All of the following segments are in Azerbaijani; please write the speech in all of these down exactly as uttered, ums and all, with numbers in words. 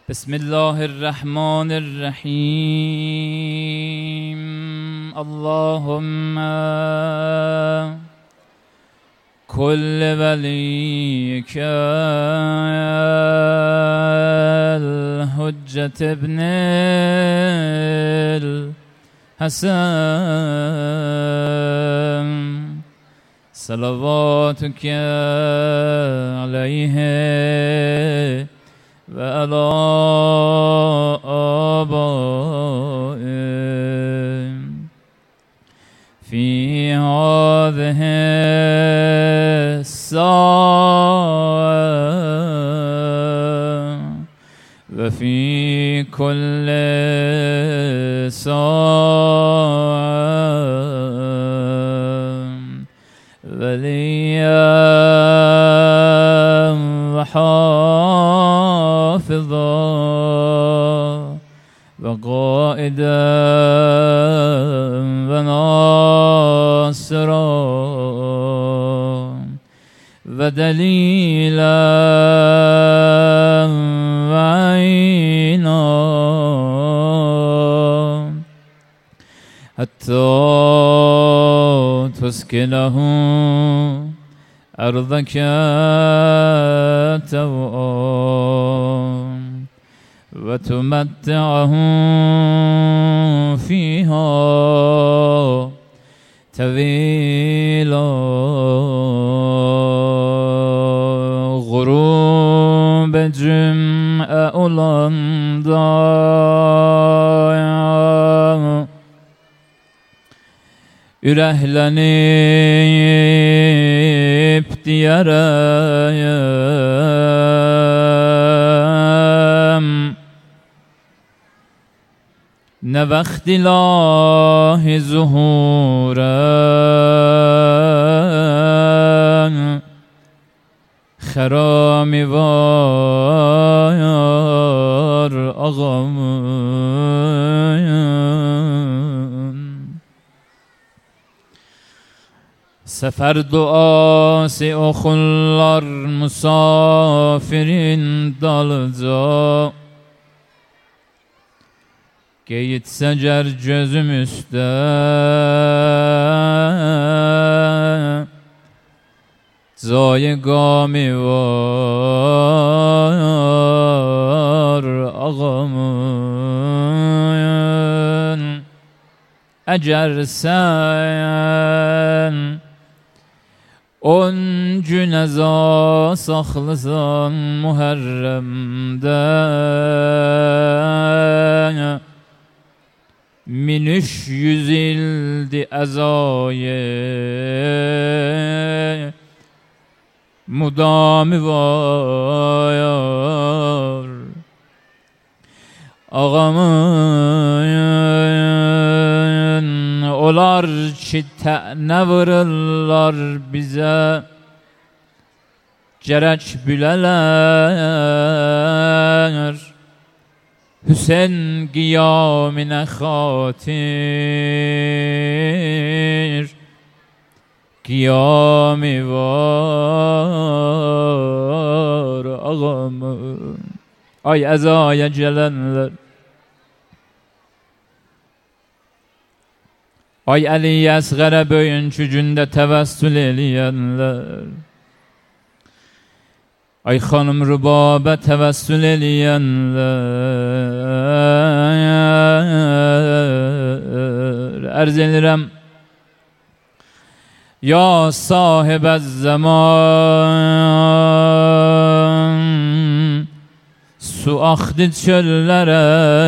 بسم الله الرحمن الرحیم. اللهم كل وليك الحجة ابن الحسن صلواتك عليه وعلى آبائه في هذه الساعة وفي كل ساعة وليا وحافظا وقائدا وناصرا ودليلا وعينا حتى تسكنه أرضك طوعا وتمتعه فيها طويلا. غروب جمعه olanda ürəklenip diyarəm ne vaxt ilahi zuhurən xərami var ağamın. Sefer duası oxunlar musafirin dalca geyitsə gər gözüm üstə Zayı qami var ağamın. Əgər sən on gün əza saxlısan Muharrəmdə min üç yüz ildi əzayı mudami var ağamın. Olar ki tə'nə vururlar bizə gərək bilələr Hüseyin qiyaminə xatir qiyami var ağamın. Ay əzaya gələnlər, ay Əli Əsğərə bugünkü gündə təvəssül eləyənlər, ay xanım Rübabə təvəssül eləyənlər, ərz edirəm ya sahibəz zaman su axdı çöllərə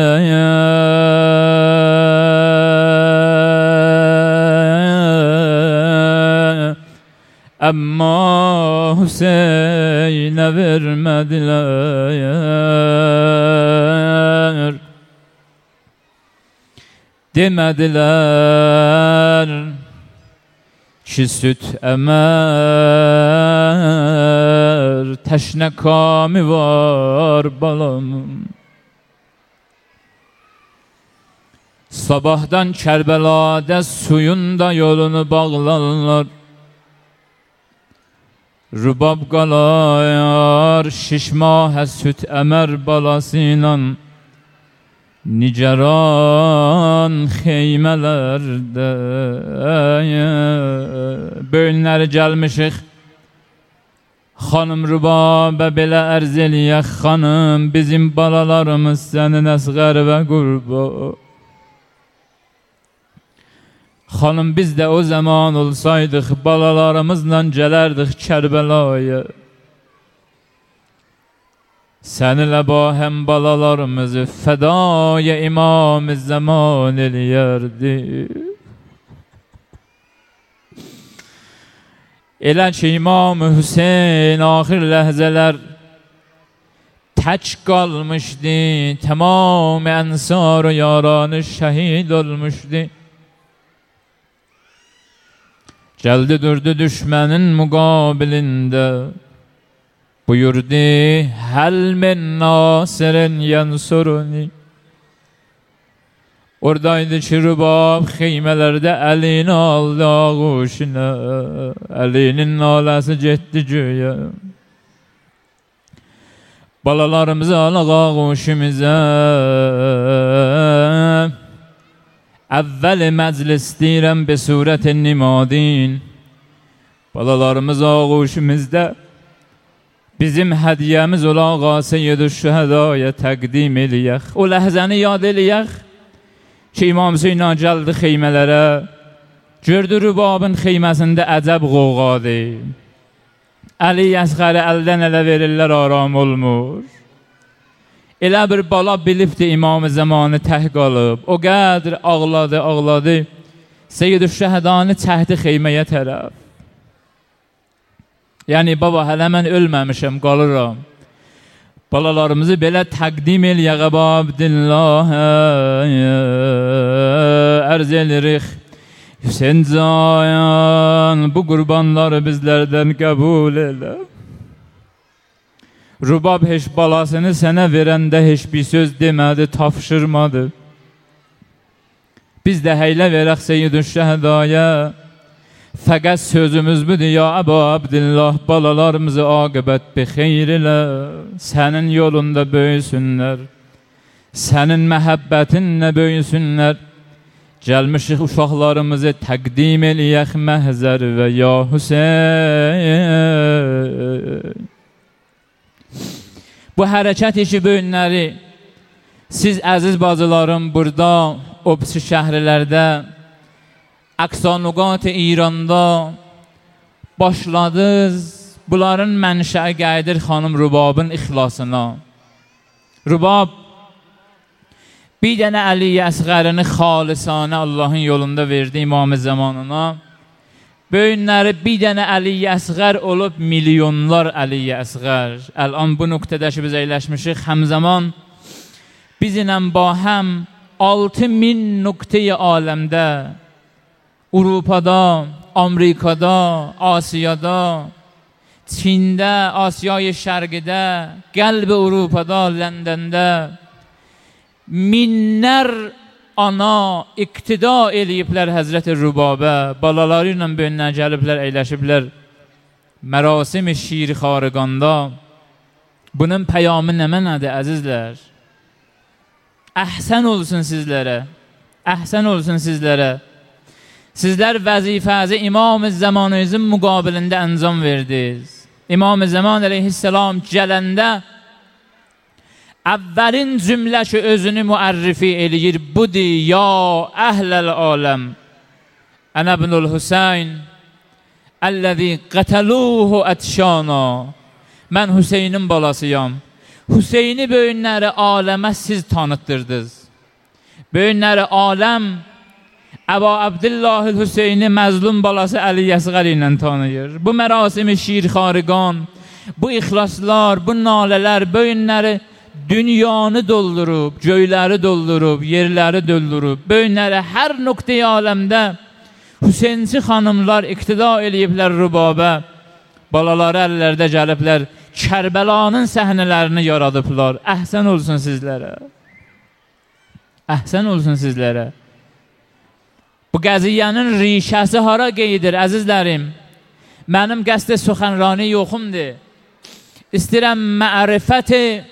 amma Hüseynə vermədilər, demədilər ki süt əmər təşnə kami var balamın. Sabahdan Kərbəladə suyun da yolunu bağlarlar, Rubab qalayar şiş mah süt əmər balasıyla Nicaran xeymələrdə Böyünləri gəlmişik Xanım Rubabə belə ərz eləyək xanım Bizim balalarımız sənin əsğər və qurba Xanım biz də o zaman olsaydıq Balalarımızla gələrdik Kərbəlaya Səni ləbahəm balalarımızı Fədaya imam-ı zaman eləyərdi Elə ki İmam-ı Hüseyin axir ləhzələr tək qalmışdı Tamam ənsar-ı yaranı şəhid olmuşdu Gəldi durdu düşmənin müqabilində Buyurdu Həl min nasirin yansuruni Oradaydı ki Rubab xeymələrdə əlini aldı ağuşuna Əlinin naləsi getdi göyə Balalarımızı alaq ağuşimizə Əvvəl məclis deyirəm bi surət-i nimadin Balalarımız ağuşimizdə Bizim hədiyəmiz olağa Seyyid-ü şühədaya təqdim eləyək O ləhzəni yad eləyək Ki İmam Hüseyin gəldi xeymələrə Gördü Rubabın xeyməsində əcəb qoğadır Əli Əsğəri əldən ələ verirlər aram olmur Elə bir bala bilibdi İmam-ı zamanı təh qalıb O qədr ağladı ağladı Seyyid-ü şühədanı çəhdi xeyməyə tərəf Yəni baba hələ mən ölməmişəm qalıram Balalarımızı belə təqdim eləyək Əbu Abdillahə ərz edirik Hüseyin Cayan bu qurbanları bizlərdən qəbul elə Rubab heç balasını sənə verəndə heç bir söz demədi, tapşırmadı Biz də heylə verək Seyyid-ü Şəhədaya Fəqət sözümüz budur ya Əbu Abdillah Balalarımızı aqibət bi xeyr elə Sənin yolunda böyüsünlər Sənin məhəbbətinlə böyüsünlər Gəlmişik uşaqlarımızı təqdim eləyək məhzər və ya Hüseyin Bu hərəkət işi böyünləri Siz əziz bacılarım burada Obsi şəhrilərdə Aksanuqat-ı İranda başladınız, bunların mənşəi qayıdır xanım Rubabın ixlasına. Rubab bir dənə Əli Əsğərini xalisanə Allahın yolunda verdi İmam-ı zamanına. Böyünləri bir dənə Əli Əsğər olub milyonlar Əli Əsğər. Əlan bu nöqtədə ki biz əyləşmişik, həmzaman bizlə bahəm altı min nöqtəyi aləmdə Avropada, Amerikada, Asiyada, Çində, Asiyayı Şərqidə, Qəlbi Avropada, Ləndəndə minlər ana iqtida eləyiblər Həzrəti Rubabə, balaları ilə böyünlər gəliblər, əyləşiblər mərasim-i şiir xarıqanda. Bunun pəyamı nə mənadır, əzizlər? Əhsən olsun sizlərə, əhsən olsun sizlərə. Sizlər vəzifəzi İmam-ı zamanınızın müqabilində əncam verdiniz. İmam-ı zaman əleyhissalam gələndə əvvəlin cümlə ki özünü müərrifi eləyir. Budur, ya əhləl aləm. Ənə ibnul Hüseyin əlləzi qətəluhu ətşana. Mən Hüseynin balasıyam. Hüseyni böyünləri aləmə siz tanıtdırdınız. Böyünləri aləm Əbu Abdillah Hüseyni məzlum balası Əli Əsğər ilə tanıyır. Bu mərasimi şiir xariqan, bu ixlaslar, bu nalələr böyünləri dünyanı doldurub, göyləri doldurub, yerləri doldurub. Böyünləri hər nöqtəyi aləmdə Hüseynçi xanımlar iqtida eləyiblər Rubabə. Balaları əllərdə gəliblər, Kərbəlanın səhnələrini yaradıblar. Əhsən olsun sizlərə. Əhsən olsun sizlərə. Bu qəziyyənin rişəsi hara qeydir, əzizlərim? Mənim qəsd suxanrani yoxumdur. İstəyirəm mərifət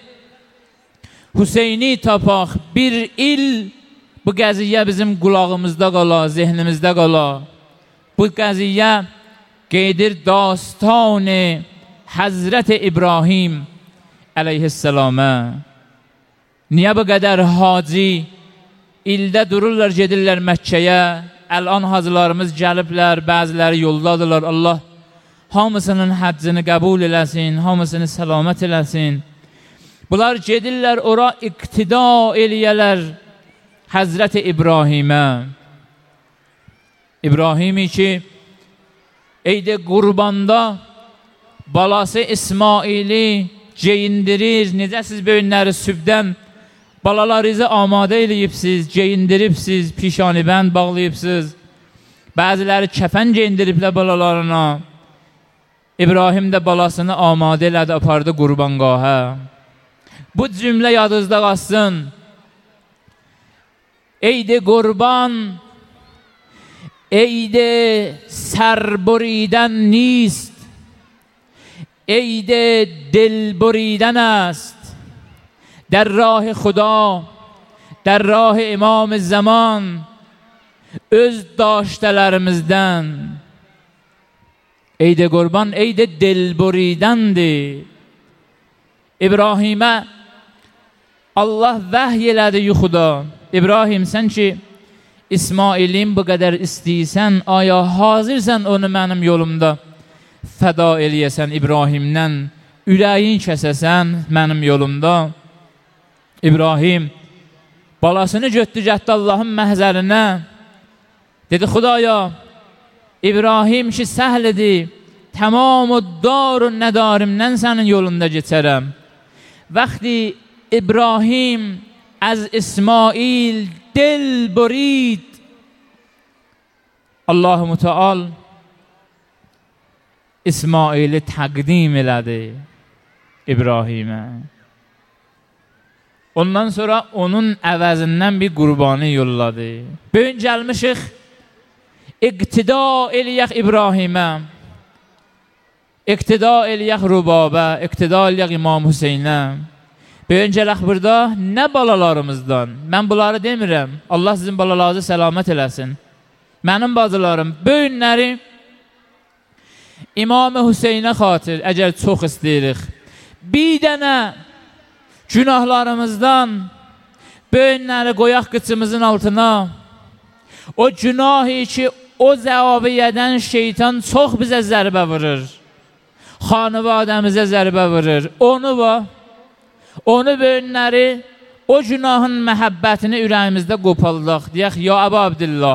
Hüseyni tapaq. Bir il bu qəziyyə bizim qulağımızda qala, zehnimizdə qala. Bu qəziyyə qeydir dastanı Həzrət İbrahim əleyhisselamə. Niyə bu qədər hacı ildə dururlar, gedirlər Məkkəyə? Əlan hacılarımız gəliblər, bəziləri yoldadılar. Allah hamısının həccini qəbul eləsin, hamısını səlamət eləsin. Bunlar gedirlər, ora iqtida eləyələr Həzrət İbrahimə. İbrahimi ki, eydə qurbanda balası İsmaili geyindirir. Necə siz böyünləri sübdən balalarınızı amadə eləyibsiz, geyindiribsiz, pişanibənd bağlayıbsiz. Bəziləri kəfən geyindiriblər balalarına. İbrahim də balasını amadə elədi, apardı qurbanqaha. Bu cümlə yadınızda qalsın. Eydi qurban, eydi sərburidən nist, eydi dilburidən است. در راه خدا، در راه امام zaman öz daştələrimizdən. Eydə qurban, eydə dilburidəndir. İbrahimə Allah vəhy elədi yuxuda. İbrahim, sən ki İsmailin bu qədər istəyirsən, aya hazırsan onu mənim yolumda fəda eləyəsən, İbrahimdən ürəyin kəsəsən mənim yolumda. İbrahim balasını götdü, gətdi Allahın məhzərinə. Dedi, Xudaya, İbrahim ki səhlidir, tamam o darun nədarimdən sənin yolunda geçərəm. Vaxti İbrahim az İsmail dil burid, Allah-u Müteal İsmaili təqdim elədi İbrahimə. Ondan sonra onun əvəzindən bir qurbanı yolladı. Bugün gəlmişik, iqtida eləyək İbrahimə, iqtida eləyək Rubabə, iqtida eləyək İmam Hüseynə. Bugün gələk burada nə balalarımızdan? Mən bunları demirəm. Allah sizin balalarınızı səlamət eləsin. Mənim bacılarım, bugünləri İmam Hüseynə xatir, əgər çox istəyirik, bir dənə günahlarımızdan bugünləri qoyaq qıçımızın altına. O günahı ki, o zəvabiyyədən şeytan çox bizə zərbə vurur. Xanıvadəmizə zərbə vurur. Onu var, onu bugünləri, o günahın məhəbbətini ürəyimizdə qopaldaq. Deyək, ya Əbu Abdillah,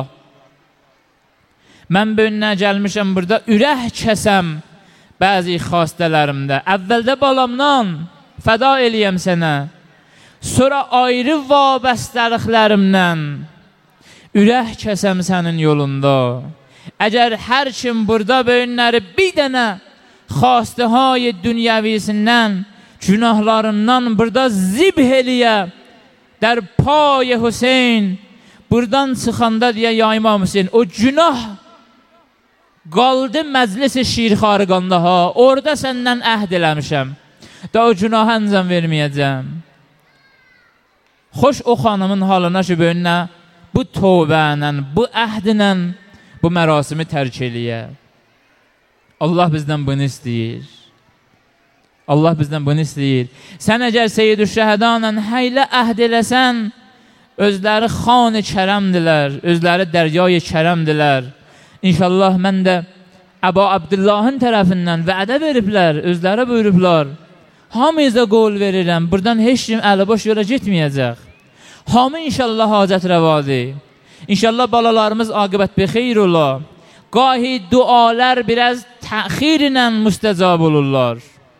mən bugünlər gəlmişəm burada, ürək kəsəm bəzi xastələrimdə. Əvvəldə balamdan fəda eləyəm sənə, sonra ayrı vabəstəliklərimdən ürək kəsəm sənin yolunda. Əgər hər kim burada bugünləri bir dənə xastəhay dünyəvisindən, günahlarından burada zibh eləyə, در pay Hüseyin, buradan çıxanda deyə ya İmam Hüseyin, o günah qaldı məclis-i şirxarıqanda ha, orada səndən əhd eləmişəm. Da o günah əncam verməyəcəm. Xoş o xanımın halına ki, bugünlə bu tövbənlə, bu əhdinlə bu mərasimi tərk eləyə. Allah bizdən bunu istəyir. Allah bizdən bunu istəyir. Sən əgər Seyyid-ü Şəhədanla həylə əhd eləsən, özləri xan-ı kərəmdilər, özləri dəryay-ı kərəmdilər. İnşallah mən də Əbu Abdullahın tərəfindən vədə veriblər, özləri buyurublar. Hamıza qol verirəm, buradan heç kim əli-boş yola getməyəcək. Hamı inşallah hacət rəvadir. İnşallah balalarımız aqibət bexeyr ola. Qahi dualar biraz təxirlə müstəcab olurlar.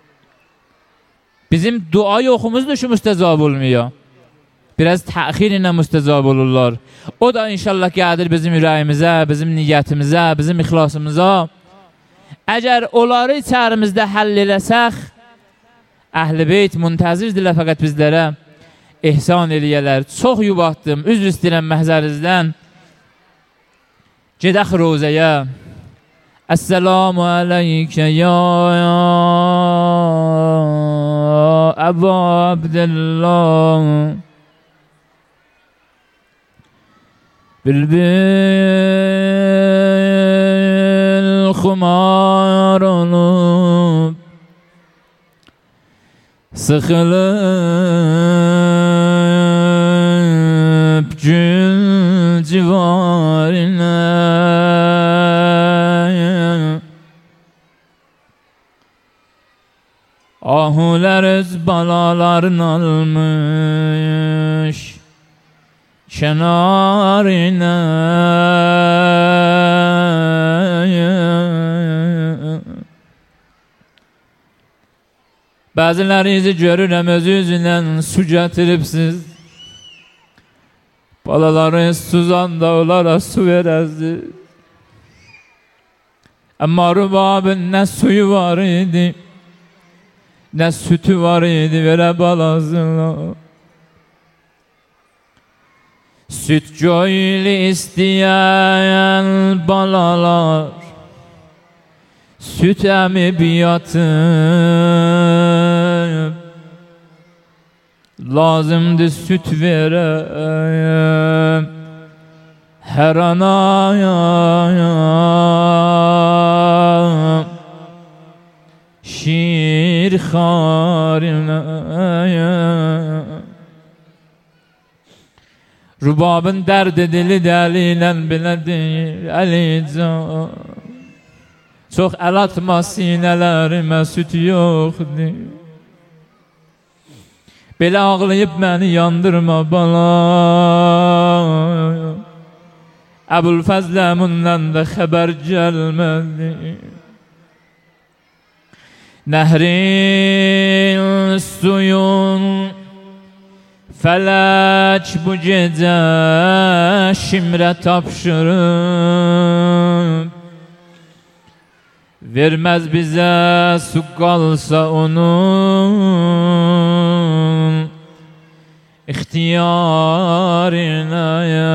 Bizim dua yoxumuzdur ki, müstəcab olmuyor. Biraz təxirlə müstəcab olurlar. O da inşallah gəlir bizim ürəyimizə, bizim niyyətimizə, bizim ixlasımıza. Əgər onları içərimizdə həll eləsək, Əhl-i Beyt müntəzirdirlər fəqət bizlərə ehsan eləyələr. Çox yubatdım, üzr istəyirəm məhzərinizdən. Gedək rozəyə. Esselamu aleyke ya Ebu Abdillah. Bülbül khumar olup sıkılıp gül civarına, ahular öz balalarını almış kenarına. Bəzilərinizi görürəm öz üzündən su gətiribsiz, balaları suzanda onlara su verəzdi. Amma rubabın nə suyu var idi, nə sütü var idi verə balasına. Süt göyli istəyən balalar süt əmib yatıb, lazımdır süt verəm hər anaya. Şir xarına rubabın dərd dili dəlillə belə deyir, Əlican. Çox əl atma sinələrimə süt yoxdur, belə ağlayıb məni yandırma bala. Əbülfəzləmündən də xəbər gəlmədi, nəhrin suyun fələk bu gecə şimrə tapşırıb, verməz bizə su qalsa onun ixtiyarına.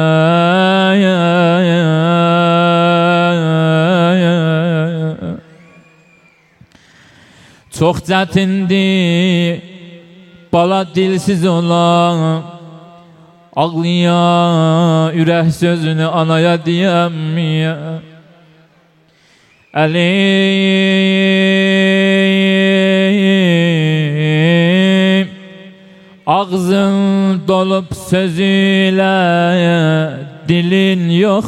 Çox çətindir bala dilsiz olan, ağlıya ürək sözünü anaya deyəmiyə. Əlim ağzın dolup sözüyle, dilin yok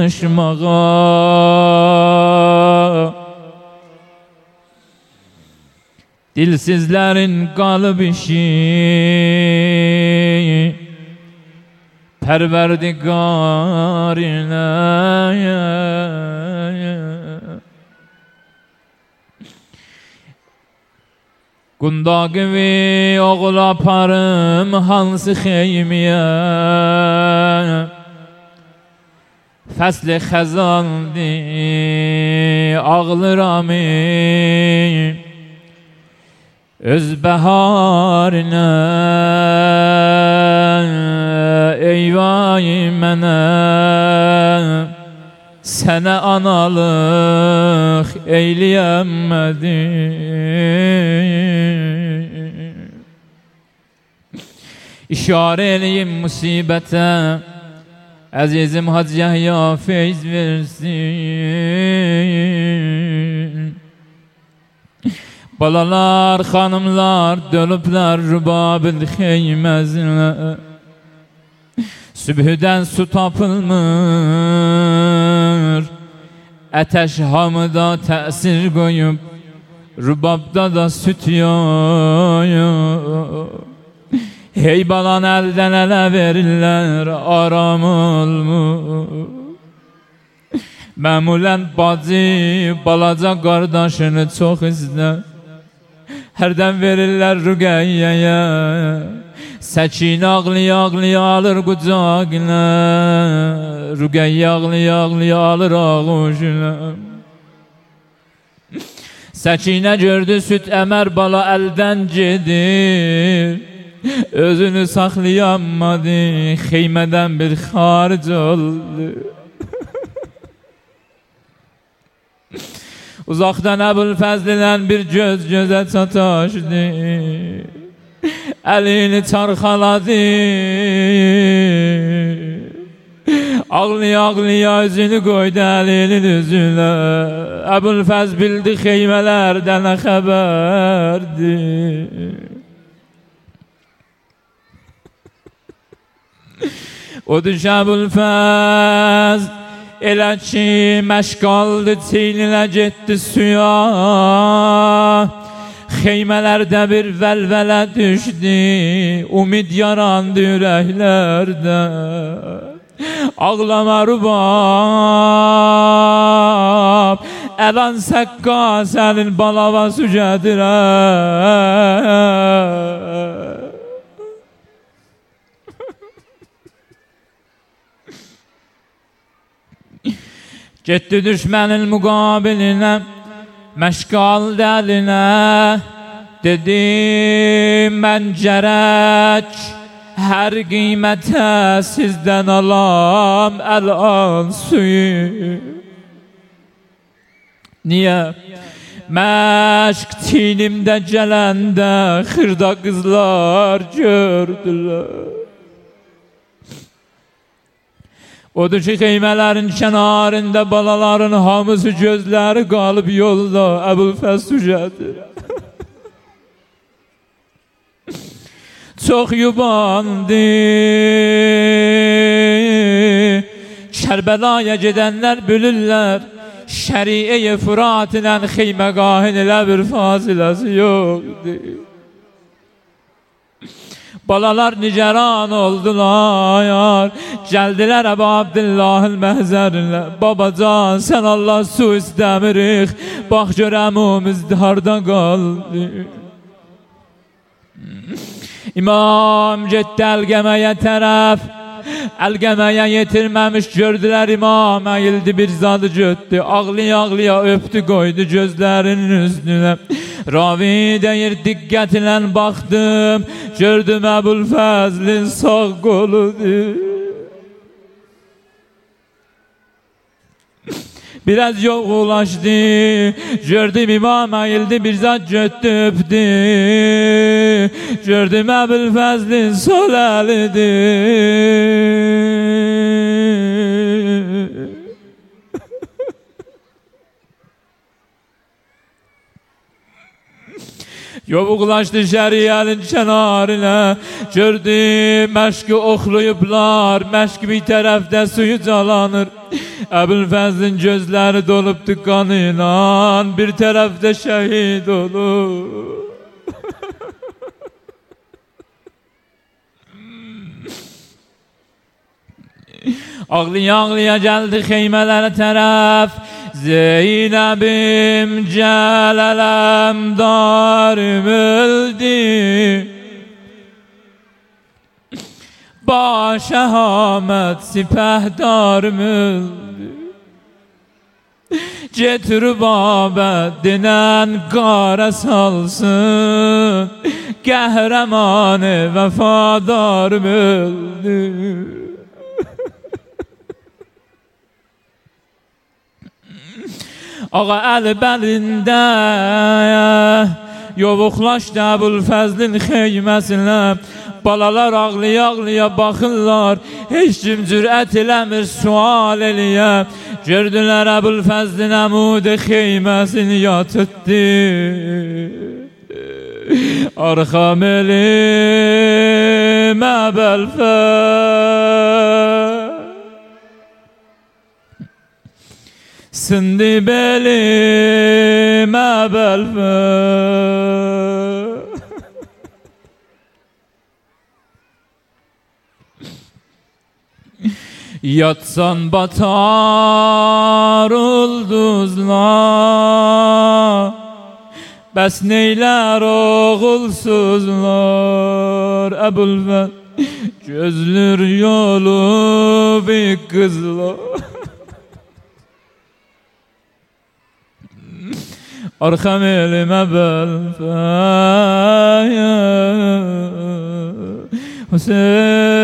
danışmağa. Dilsizlerin qalıb işi Pərverdigarına. Qundaqivi oğul aparım hansı xeymiyə, fəsli xəzandir ağlıram öz bəharına. Eyvay mənə sənə analıq eyləyəmədim. İşarə eləyim musibətə, əzizim Hacı Yəhya feyz versin. Balalar, xanımlar dölüblər rübabın xeyməzinə, sübhüdən su tapılmır, ətəş hamıda təsir qoyub, rübabda da süt yox. Hey balan əldən ələ verirlər, aram olmur. Məmulən bacı balaca qardaşını çox izlər, hərdən verirlər Rüqəyyəyə. Səkin ağlıya ağlıya alır qucağına, Rüqəyyə ağlıya ağlıya alır ağuşuna. Səkinə gördü süt əmər bala əldən gedir, özünü saxlayamadı, xeymədən bir xaric oldu. Uzaqdan Əbülfəzl ilə bir göz gözə çataşdı, əlini çarxaladı, ağlıya ağlıya üzünü qoydu əlinin üzünə. Əbülfəzl bildi xeymələrdən nə xəbərdir. O düş Əbülfəzl elə ki məşq aldı, çiyninə getdi suya. Xeymələrdə bir vəlvələ düşdü, umid yarandı ürəklərdə. Ağlama rubab, əlan səqqa sənin balava sücədirəm. Getdi düşmənin müqabilinə, məşq aldı əlinə. Dedi mən gərək hər qiymətə sizdən alam əlan suyu. Niyə? Məşq çiynimdə gələndə xırda qızlar gördülər. Odur ki xeymələrin kənarında balaların hamısı gözləri qalıb yolda Əbülfəzl sücədir. Çox yubandı. Kərbəlaya gedənlər bilirlər, Şəriə-i Fırat ilə xeyməqahın elə bir fasiləsi yoxdur. Balalar nigeran oldular, gəldilər Əbu Abdillahil məhzərinlə. Babacan, sən Allah su istəmirik, bax görəm umuzda harda qaldı. İmam getdi Əlqəməyə tərəf, Əlqəməyə yetirməmiş gördülər imam, əyildi bir zadı götdü, ağlıya ağlıya öpdü qoydu gözlərinin üstünə. Ravi deyir diqqət ilə baxdım, gördüm Əbülfəzlin sağ qoludur. Biraz yoğulaşdı, gördüm imam əyildi bir zat götdü öpdü, gördüm Əbülfəzlin sol əlidir. Yovuqlaşdı şəriyənin kənarına, gördü məşqi oxluyublar, məşq bir tərəfdə suyu calanır. Əbülfəzlin gözləri dolubdu qanıyla, bir tərəfdə şəhid olur. Ağlıya ağlıya gəldi xeymələrə tərəf, Zeynəbim gələləm darım öldü, baş Əhməd sipəhdarım öldü. Getir Babəddən qara salsın, qəhrəmanı vəfadarım öldü. Ağa əli bəlində yovuqlaşdı Əbülfəzlin xeyməsinə. Balalar ağlıya ağlıya baxırlar, heç kim cürət eləmir sual eləyə. Gördülər Əbülfəzlin əmudi xeyməsini yatıtdı. Arxam elim Əbülfəz, sindi belim Əbülfəz. Yatsan batar ulduzlar, bəs neylər oğulsuzlar. Əbülfəz gözlür yolu bir qızlar. Arxam elim Əbülfəz, Hüseyin